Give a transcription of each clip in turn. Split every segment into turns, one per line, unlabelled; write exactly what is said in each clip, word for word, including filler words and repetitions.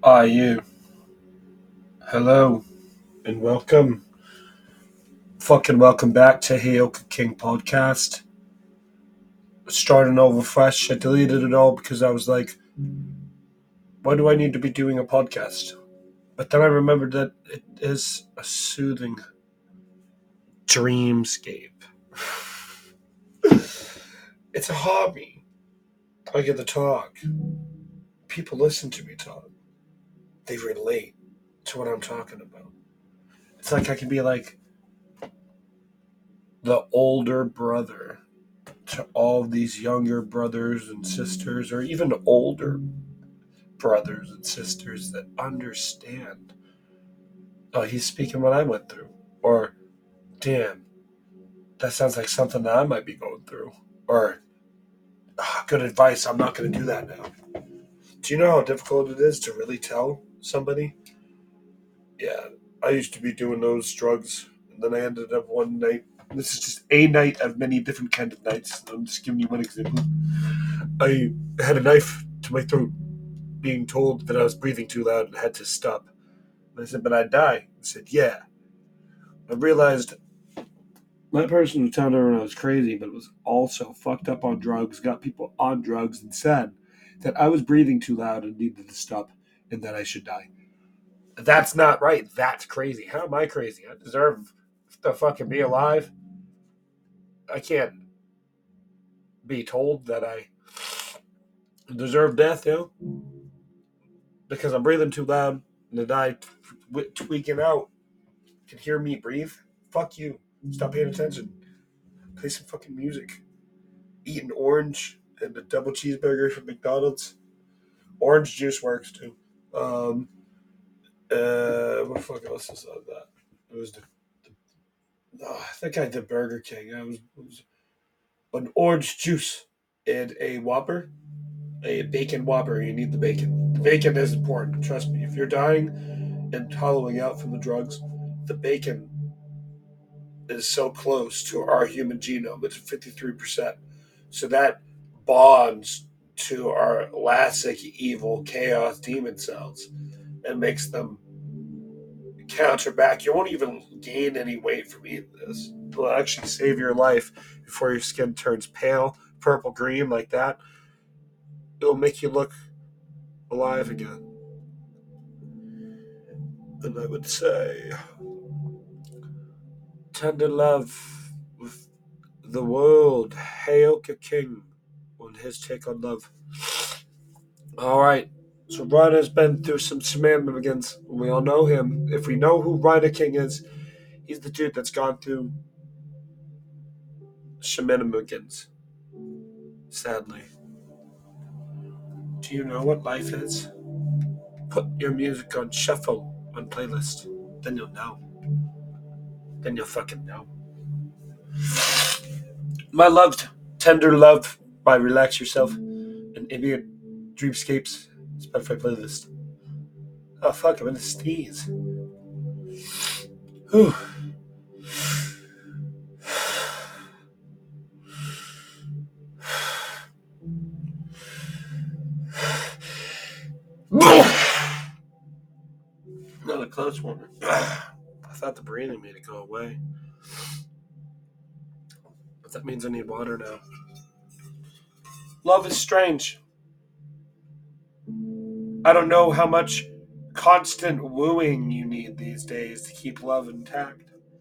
Ah, you. Hello and welcome. Fucking welcome back to Heyoka King podcast. Starting over fresh. I deleted it all because I was like, why do I need to be doing a podcast? But then I remembered that it is a soothing dreamscape. It's a hobby. I get to talk. People listen to me talk. They relate to what I'm talking about. It's like I can be like the older brother to all these younger brothers and sisters, or even older brothers and sisters that understand. Oh, he's speaking what I went through. Or, damn, that sounds like something that I might be going through. Or, ah, good advice, I'm not going to do that now. Do you know how difficult it is to really tell somebody? Yeah, I used to be doing those drugs, and then I ended up one night. This is just a night of many different kind of nights. I'm just giving you one example. I had a knife to my throat, being told that I was breathing too loud and had to stop. And I said, but I'd die. He said, yeah. I realized my person was telling everyone I was crazy, but was also fucked up on drugs, got people on drugs, and said that I was breathing too loud and needed to stop and that I should die. That's not right. That's crazy. How am I crazy? I deserve to fucking be alive. I can't be told that I deserve death, you know, because I'm breathing too loud and to die t- tweaking out. Can hear me breathe? Fuck you. Stop paying attention. Play some fucking music. Eat an orange and a double cheeseburger from McDonald's. Orange juice works too. Um, uh, what the fuck else is on that? It was the, the oh, I think I had the Burger King. I was, it was an orange juice and a Whopper, a bacon Whopper. You need the bacon. The bacon is important. Trust me. If you're dying and hollowing out from the drugs, the bacon is so close to our human genome. It's fifty-three percent. So that bonds to our classic evil chaos demon cells and makes them counter back. You won't even gain any weight from eating this. It'll actually save your life before your skin turns pale, purple, green like that. It'll make you look alive again. And I would say, tender love with the world. Heyoka King on his take on love. All right. So Ryder's been through some shenanigans. We all know him. If we know who Ryder King is, he's the dude that's gone through shenanigans. Sadly. Do you know what life is? Put your music on shuffle on playlist. Then you'll know. Then you'll fucking know. My loved Tender Love by Relax Yourself and Idiot Dreamscapes Spotify playlist. Oh fuck, I'm in a sneeze. Whew. Another close one. I thought the breathing made it go away. But that means I need water now. Love is strange. I don't know how much constant wooing you need these days to keep love intact.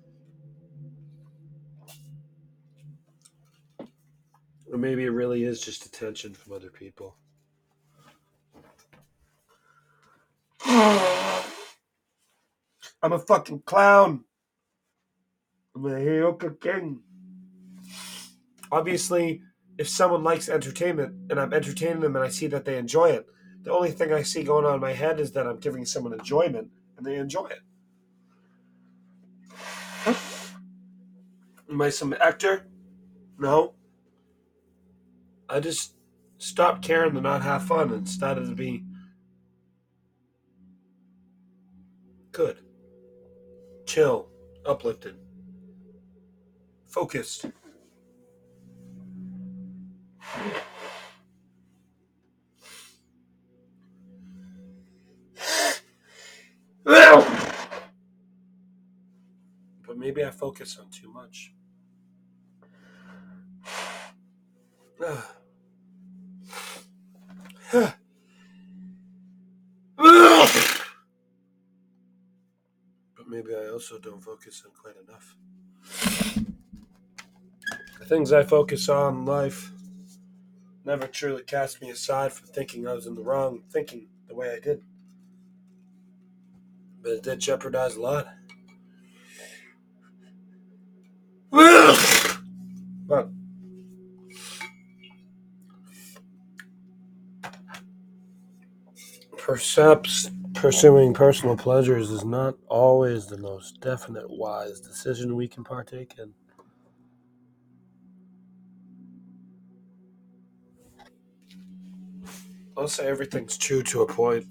Or maybe it really is just attention from other people. I'm a fucking clown. I'm a Heyoka King. Obviously, if someone likes entertainment and I'm entertaining them and I see that they enjoy it, the only thing I see going on in my head is that I'm giving someone enjoyment and they enjoy it. Am I some actor? No. I just stopped caring to not have fun and started to be good, chill, uplifted, focused. maybe I focus on too much. But maybe I also don't focus on quite enough. The things I focus on in life never truly cast me aside from thinking I was in the wrong, thinking the way I did. But it did jeopardize a lot. But perhaps pursuing personal pleasures is not always the most definite, wise decision we can partake in. I'll say everything's true to a point.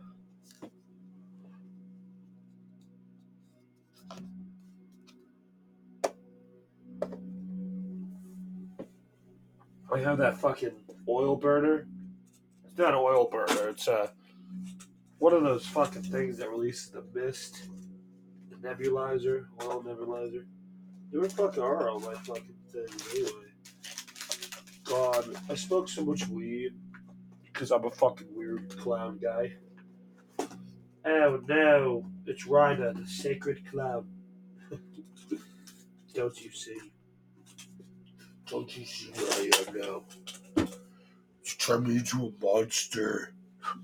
I have that fucking oil burner. It's not an oil burner. It's uh, one of those fucking things that releases the mist. The nebulizer. Oil nebulizer. Where the fuck are all my fucking things anyway? God, I smoke so much weed because I'm a fucking weird clown guy. Oh no, it's Rhina, the sacred clown. Don't you see? Don't you see who I am now? It's turned me into a monster.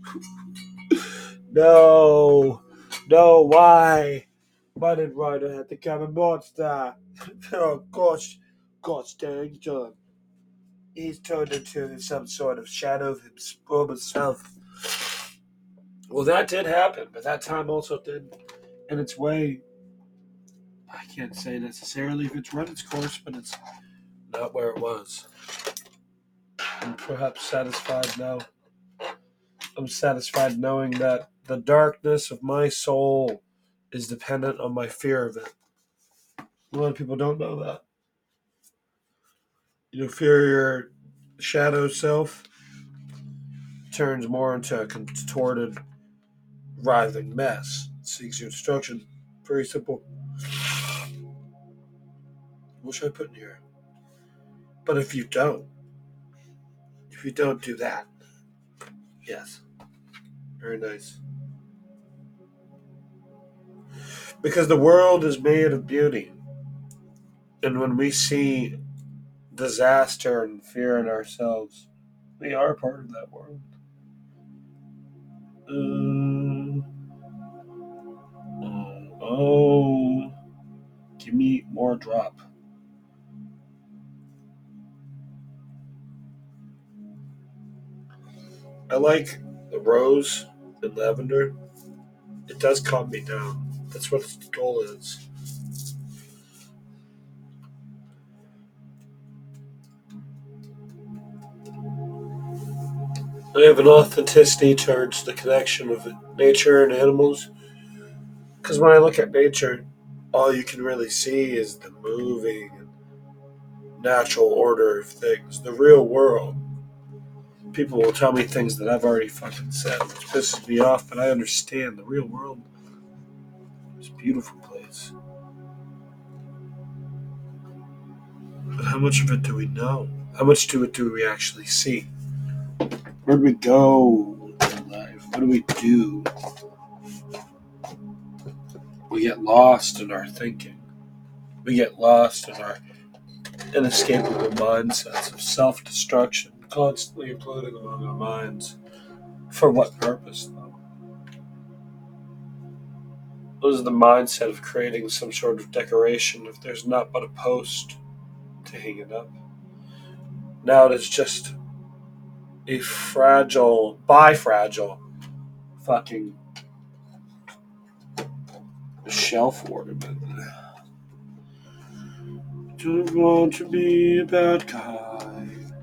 No, no, why? Why did Rhina have to become a monster? Oh gosh, gosh dang, John. He's turned into some sort of shadow of himself. Well, that did happen, but that time also did, in its way, I can't say necessarily if it's run its course, but it's not where it was. I'm perhaps satisfied now. I'm satisfied knowing that the darkness of my soul is dependent on my fear of it. A lot of people don't know that. You know, fear your shadow self turns more into a contorted, writhing mess. It seeks your destruction. Very simple. What should I put in here? But if you don't, if you don't do that, yes. Very nice. Because the world is made of beauty. And when we see disaster and fear in ourselves, we are part of that world. Uh, oh, oh, give me more drop. I like the rose and lavender. It does calm me down. That's what the goal is. I have an authenticity towards the connection of nature and animals. Because when I look at nature, all you can really see is the moving, natural order of things. The real world. People will tell me things that I've already fucking said, which pisses me off, but I understand the real world is a beautiful place. But how much of it do we know? How much to it do we actually see? Where do we go in life? What do we do? We get lost in our thinking. We get lost in our inescapable mindsets of self-destruction, constantly imploding among our minds. For what purpose, though? What is the mindset of creating some sort of decoration if there's not but a post to hang it up? Now it is just a fragile, bi-fragile fucking shelf ornament. Don't want to be a bad guy.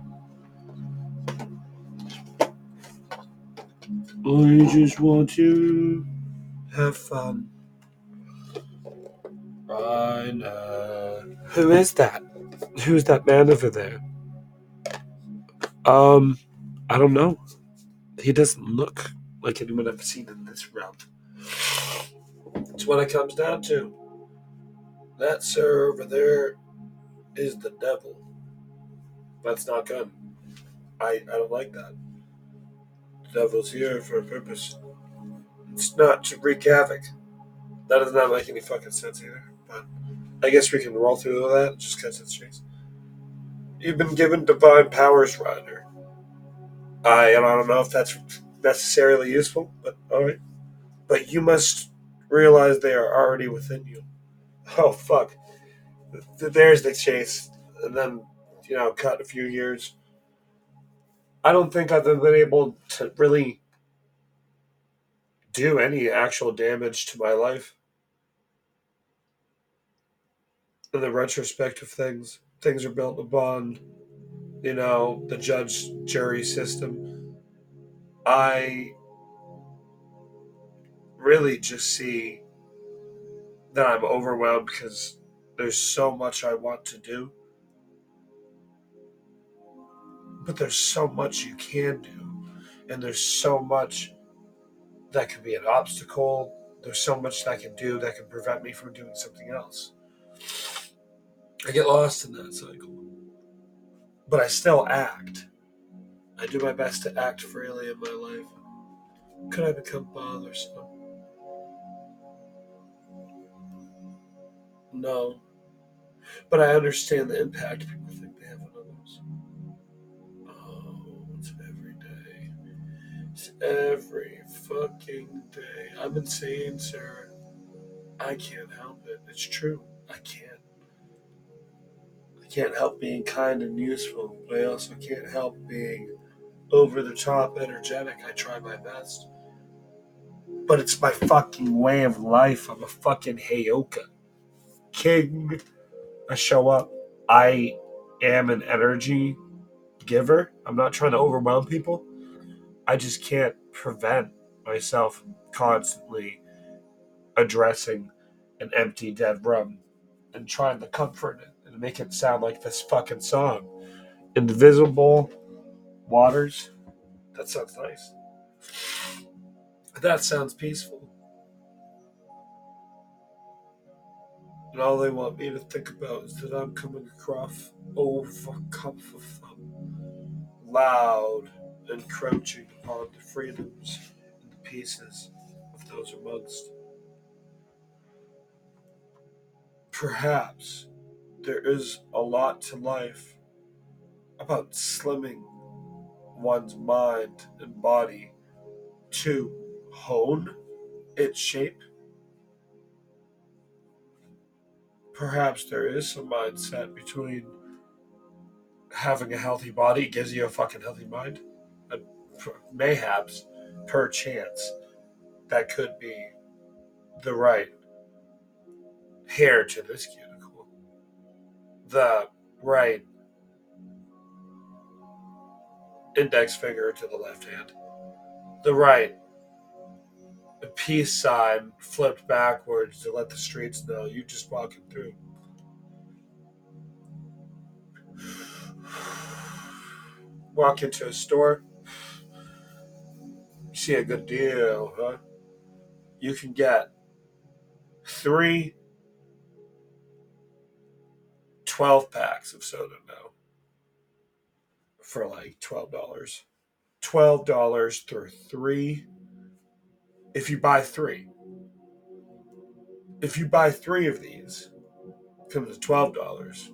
I just want to have fun. Right now. Who is that? Who's that man over there? Um, I don't know. He doesn't look like anyone I've seen in this realm. It's what it comes down to. That, sir, over there is the devil. That's not good. I, I don't like that. The devil's here for a purpose. It's not to wreak havoc. That does not make any fucking sense either. But I guess we can roll through that just because it's chase. You've been given divine powers, Ryder. I, I don't know if that's necessarily useful, but alright. But you must realize they are already within you. Oh, fuck. There's the chase. And then, you know, cut a few years. I don't think I've been able to really do any actual damage to my life. In the retrospect of things, things are built upon, you know, the judge jury system. I really just see that I'm overwhelmed because there's so much I want to do, but there's so much you can do, and there's so much that could be an obstacle. There's so much that I can do that can prevent me from doing something else. I get lost in that cycle, but I still act. I do my best to act freely in my life. Could I become bothersome? No, but I understand the impact people think they have on others. Oh, it's every day. It's every fucking day. I'm insane, sir. I can't help it. It's true. I can't. I can't help being kind and useful, but I also can't help being over the top energetic. I try my best. But it's my fucking way of life. I'm a fucking Heyoka king. I show up. I am an energy giver. I'm not trying to overwhelm people. I just can't prevent myself constantly addressing an empty, dead room and trying to comfort it and make it sound like this fucking song. Invisible waters. That sounds nice. That sounds peaceful. And all they want me to think about is that I'm coming across overcome for fun, loud, encroaching upon the freedoms and the peaces of those amongst. Perhaps there is a lot to life about slimming one's mind and body to hone its shape. Perhaps there is some mindset between having a healthy body gives you a fucking healthy mind. And mayhaps, perchance, that could be the right hair to this cuticle, the right index finger to the left hand, the right peace sign flipped backwards to let the streets know you just walking through. Walk into a store, see a good deal, huh? You can get three twelve packs of soda now for like twelve dollars. twelve dollars through three. If you buy three, if you buy three of these, it comes to twelve dollars.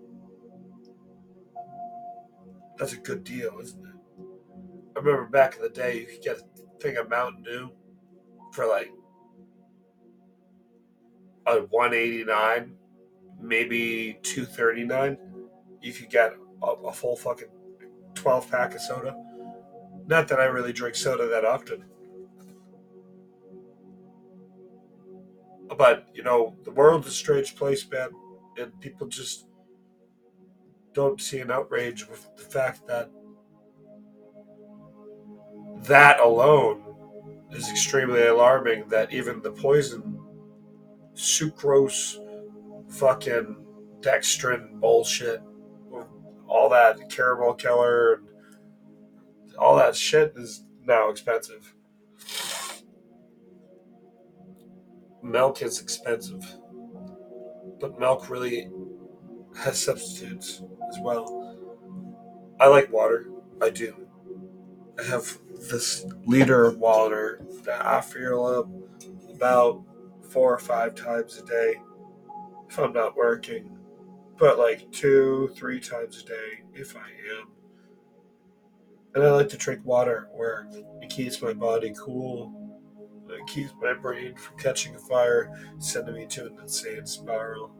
That's a good deal, isn't it? I remember back in the day, you could get a thing of Mountain Dew for like a one eighty nine, maybe two thirty nine. You could get a, a full fucking twelve pack of soda. Not that I really drink soda that often, but you know, the world's a strange place, man, and people just don't see an outrage with the fact that that alone is extremely alarming. That even the poison, sucrose, fucking dextrin bullshit, all that caramel killer, and all that shit is now expensive. Milk is expensive. but milk really has substitutes as well. I like water. I do. I have this liter of water that I fill up about four or five times a day if I'm not working, but like two, three times a day if I am. And I like to drink water at work. It keeps my body cool. It keeps my brain from catching a fire, sending me to an insane spiral.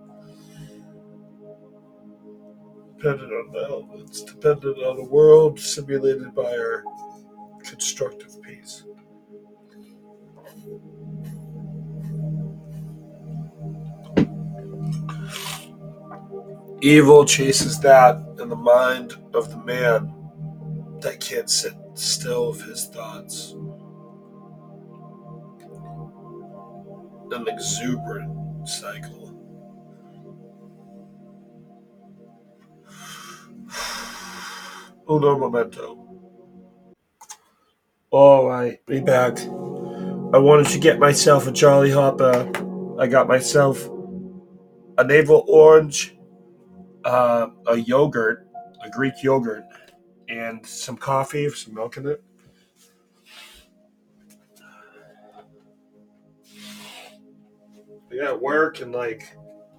Dependent on the elements, dependent on a world simulated by our constructive peace. Evil chases that in the mind of the man that can't sit still of his thoughts. An exuberant cycle. Uno momento. Alright, be back. I wanted to get myself a Jolly Hopper. I got myself a navel orange, uh, a yogurt, a Greek yogurt, and some coffee with some milk in it. I got work in like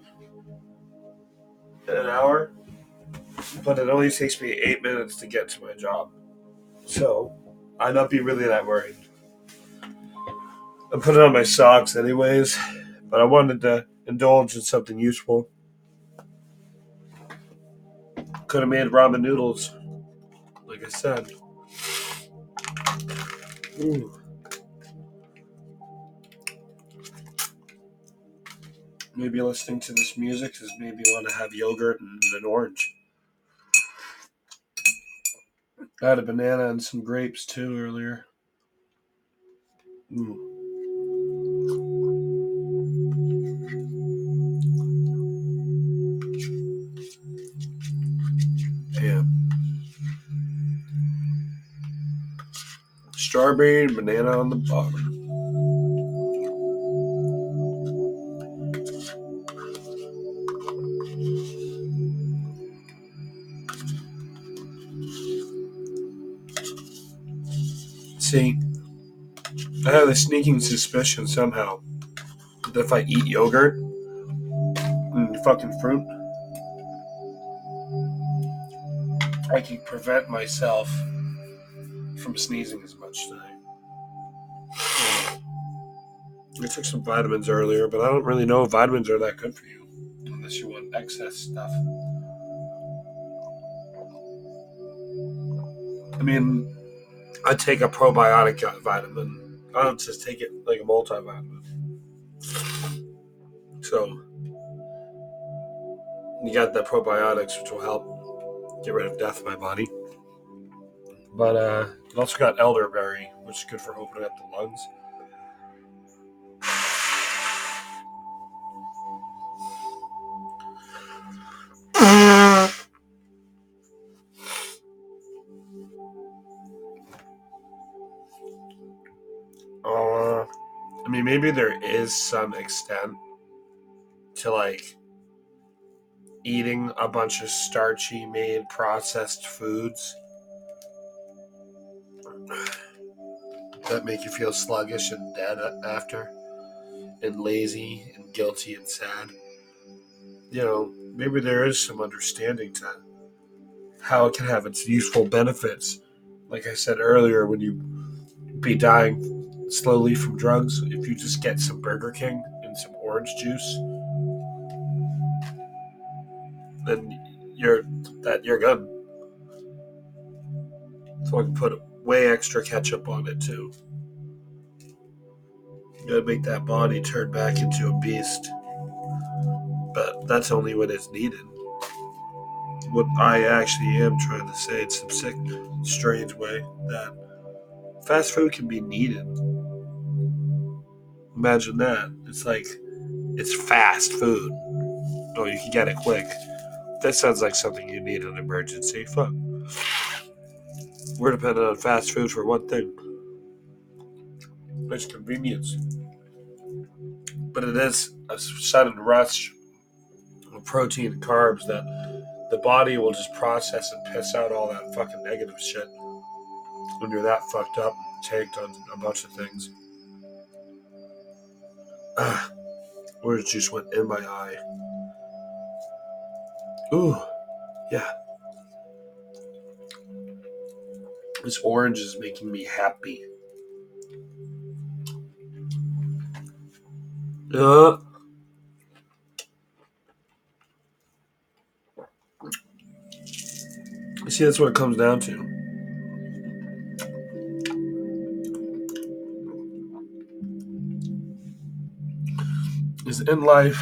in an hour, but it only takes me eight minutes to get to my job. So I'd not be really that worried. I'm putting on my socks anyways, but I wanted to indulge in something useful. Could have made ramen noodles, like I said. Ooh. Maybe listening to this music is maybe want to have yogurt and an orange. I had a banana and some grapes too earlier. Ooh. Yeah. Strawberry and banana on the bottom. See, I have a sneaking suspicion somehow that if I eat yogurt and fucking fruit, I can prevent myself from sneezing as much today. I took some vitamins earlier, but I don't really know if vitamins are that good for you unless you want excess stuff. I mean, I take a probiotic vitamin. I don't just take it like a multivitamin. So you got the probiotics, which will help get rid of death in my body. But uh, you also got elderberry, which is good for opening up the lungs. Uh, I mean, maybe there is some extent to like eating a bunch of starchy made processed foods that make you feel sluggish and dead after, and lazy and guilty and sad. You know, maybe there is some understanding to how it can have its useful benefits. Like I said earlier, when you be dying slowly from drugs, if you just get some Burger King and some orange juice, then you're that you're good. So I can put way extra ketchup on it too. You gotta make that body turn back into a beast. But that's only when it's needed. What I actually am trying to say in some sick, strange way, that fast food can be needed. Imagine that. It's like, it's fast food. Oh, you can get it quick. That sounds like something you need in an emergency. Fuck. We're dependent on fast food for one thing. It's convenience. But it is a sudden rush of protein and carbs that the body will just process and piss out all that fucking negative shit when you're that fucked up and tanked on a bunch of things. Ah, orange juice went in my eye. Ooh, yeah. This orange is making me happy. Uh, see, that's what it comes down to. Is in life,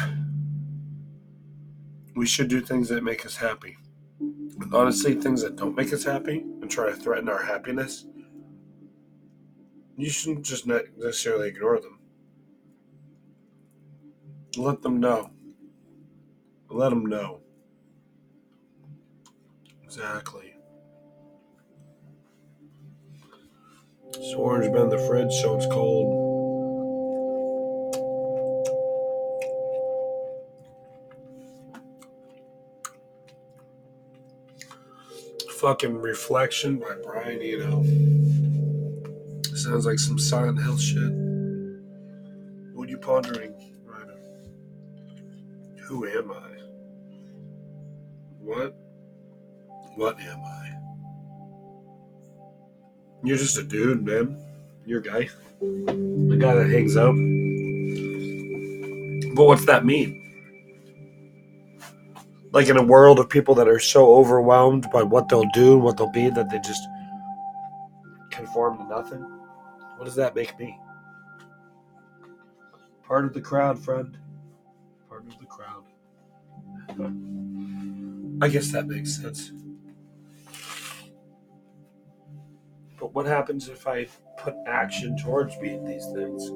we should do things that make us happy. And honestly, things that don't make us happy and try to threaten our happiness, you shouldn't just not necessarily ignore them. Let them know. Let them know. Exactly. This orange been in the fridge, so it's cold. Fucking Reflection by Brian Eno. Sounds like some Silent Hill shit. What are you pondering, Ryder? Who am I? What? What am I? You're just a dude, man. You're a guy. The guy that hangs out. But what's that mean? Like in a world of people that are so overwhelmed by what they'll do and what they'll be that they just conform to nothing? What does that make me? Part of the crowd, friend. Part of the crowd. I guess that makes sense. But what happens if I put action towards being these things?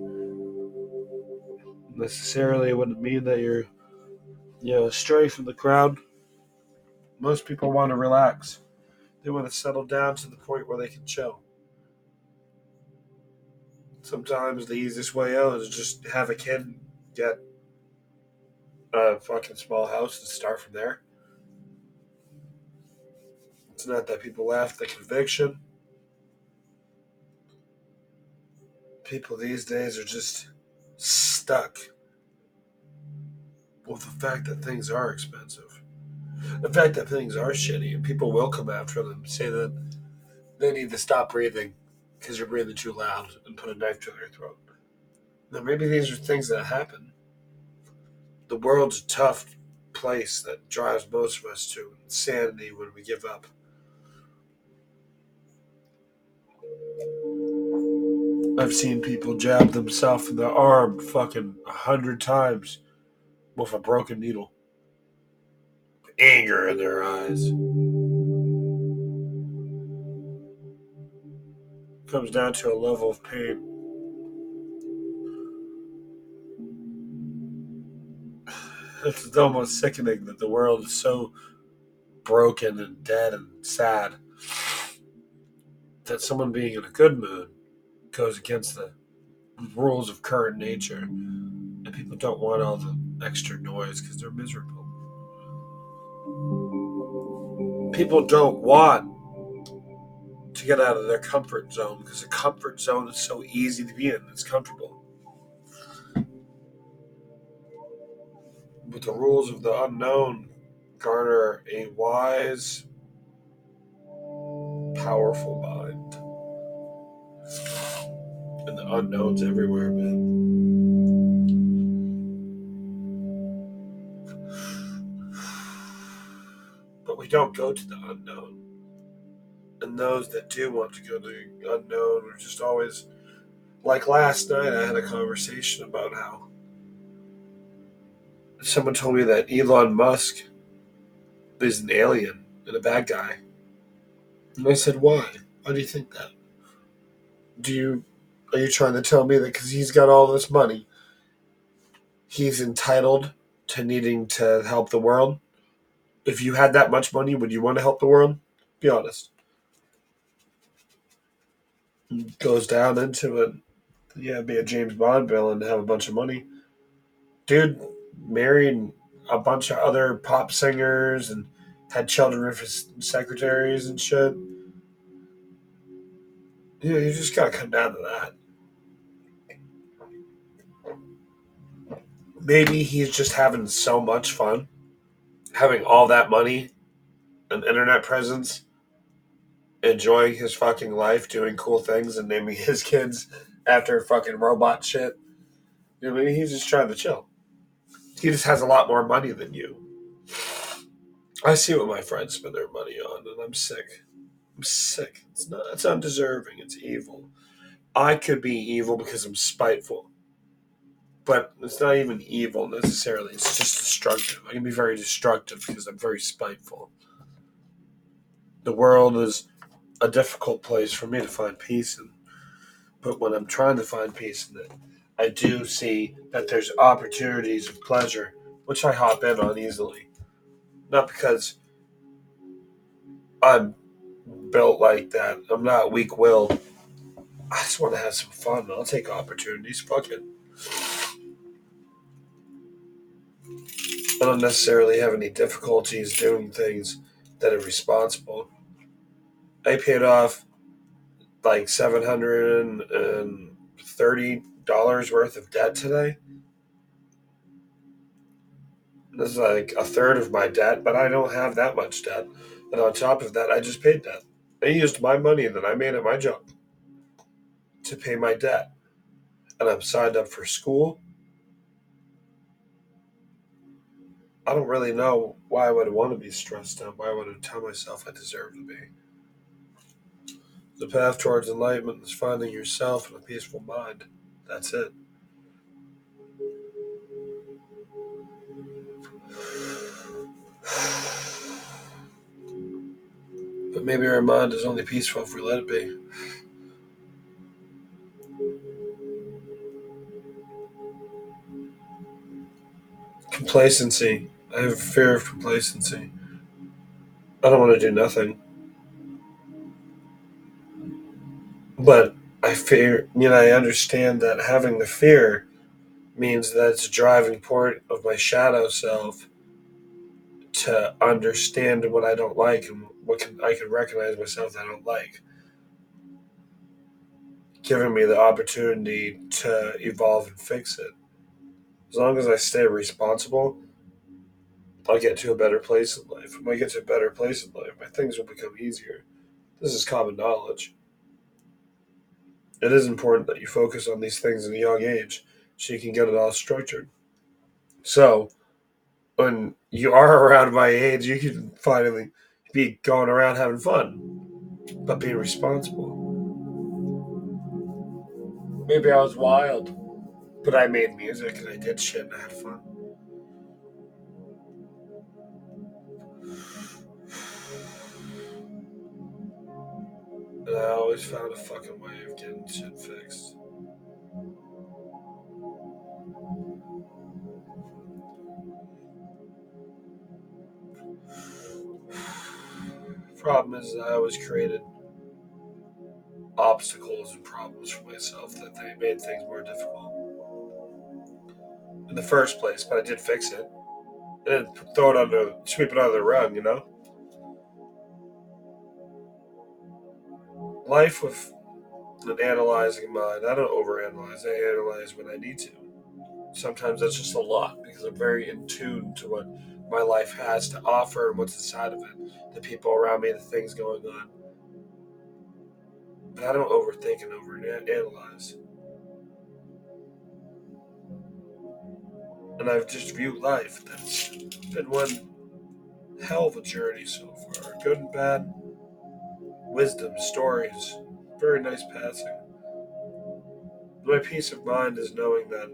Necessarily wouldn't mean that you're, you know, stray from the crowd. Most people want to relax. They want to settle down to the point where they can chill. Sometimes the easiest way out is just have a kid, get a fucking small house, and start from there. It's not that people laugh at the conviction. People these days are just stuck with the fact that things are expensive. The fact that things are shitty, and people will come after them, say that they need to stop breathing because you're breathing too loud and put a knife to their throat. Now, maybe these are things that happen. The world's a tough place that drives most of us to insanity when we give up. I've seen people jab themselves in the arm fucking a hundred times with a broken needle. Anger in their eyes. Comes down to a level of pain. It's almost sickening that the world is so broken and dead and sad that someone being in a good mood goes against the rules of current nature, and people don't want all the extra noise because they're miserable. People don't want to get out of their comfort zone because the comfort zone is so easy to be in. It's comfortable. But the rules of the unknown garner a wise, powerful mind. And the unknown's everywhere, man. But we don't go to the unknown. And those that do want to go to the unknown are just always... Like last night, I had a conversation about how someone told me that Elon Musk is an alien and a bad guy. And I said, why? Why do you think that? Do you... Are you trying to tell me that because he's got all this money, he's entitled to needing to help the world? If you had that much money, would you want to help the world? Be honest. Goes down into it. Yeah, be a James Bond villain and have a bunch of money. Dude married a bunch of other pop singers and had children with his secretaries and shit. You know, you just gotta come down to that. Maybe he's just having so much fun, having all that money and internet presence, enjoying his fucking life, doing cool things, and naming his kids after fucking robot shit. You know, maybe he's just trying to chill. He just has a lot more money than you. I see what my friends spend their money on, and I'm sick. I'm sick. It's not. It's undeserving. It's evil. I could be evil because I'm spiteful, but it's not even evil necessarily. It's just destructive. I can be very destructive because I'm very spiteful. The world is a difficult place for me to find peace in, but when I'm trying to find peace in it, I do see that there's opportunities of pleasure, which I hop in on easily. Not because I'm built like that. I'm not weak-willed. I just want to have some fun. I'll take opportunities. Fuck it. I don't necessarily have any difficulties doing things that are responsible. I paid off like seven hundred thirty dollars worth of debt today. This is like a third of my debt, but I don't have that much debt. And on top of that, I just paid debt. I used my money that I made at my job to pay my debt. And I'm signed up for school. I don't really know why I would want to be stressed out. Why I would tell myself I deserve to be. The path towards enlightenment is finding yourself in a peaceful mind. That's it. But maybe our mind is only peaceful if we let it be. Complacency. I have a fear of complacency. I don't want to do nothing. But I fear, you know, I understand that having the fear means that it's a driving point of my shadow self to understand what I don't like and what can, I can recognize myself that I don't like, giving me the opportunity to evolve and fix it. As long as I stay responsible, I'll get to a better place in life. When I get to a better place in life, my things will become easier. This is common knowledge. It is important that you focus on these things in a young age so you can get it all structured. So, when you are around my age, you can finally be going around having fun, but being responsible. Maybe I was wild, but I made music and I did shit and I had fun. And I always found a fucking way of getting shit fixed. Problem is, I always created obstacles and problems for myself that they made things more difficult in the first place. But I did fix it. I didn't throw it under, sweep it under the rug, you know. Life with an analyzing mind. I don't overanalyze. I analyze when I need to. Sometimes that's just a lot because I'm very in tune to what my life has to offer and what's inside of it, the people around me, the things going on. But I don't overthink and overanalyze. And I've just viewed life that's been one hell of a journey so far. Good and bad, wisdom, stories, very nice passing. My peace of mind is knowing that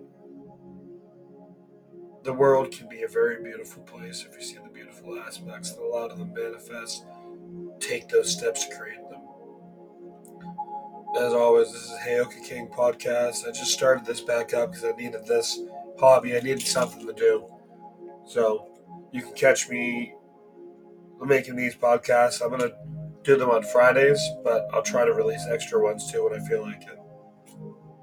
the world can be a very beautiful place if you see the beautiful aspects and allow them to manifest. Take those steps to create them. As always, this is Heyoka King Podcast. I just started this back up because I needed this hobby. I needed something to do. So you can catch me making these podcasts. I'm going to do them on Fridays, but I'll try to release extra ones too when I feel like it.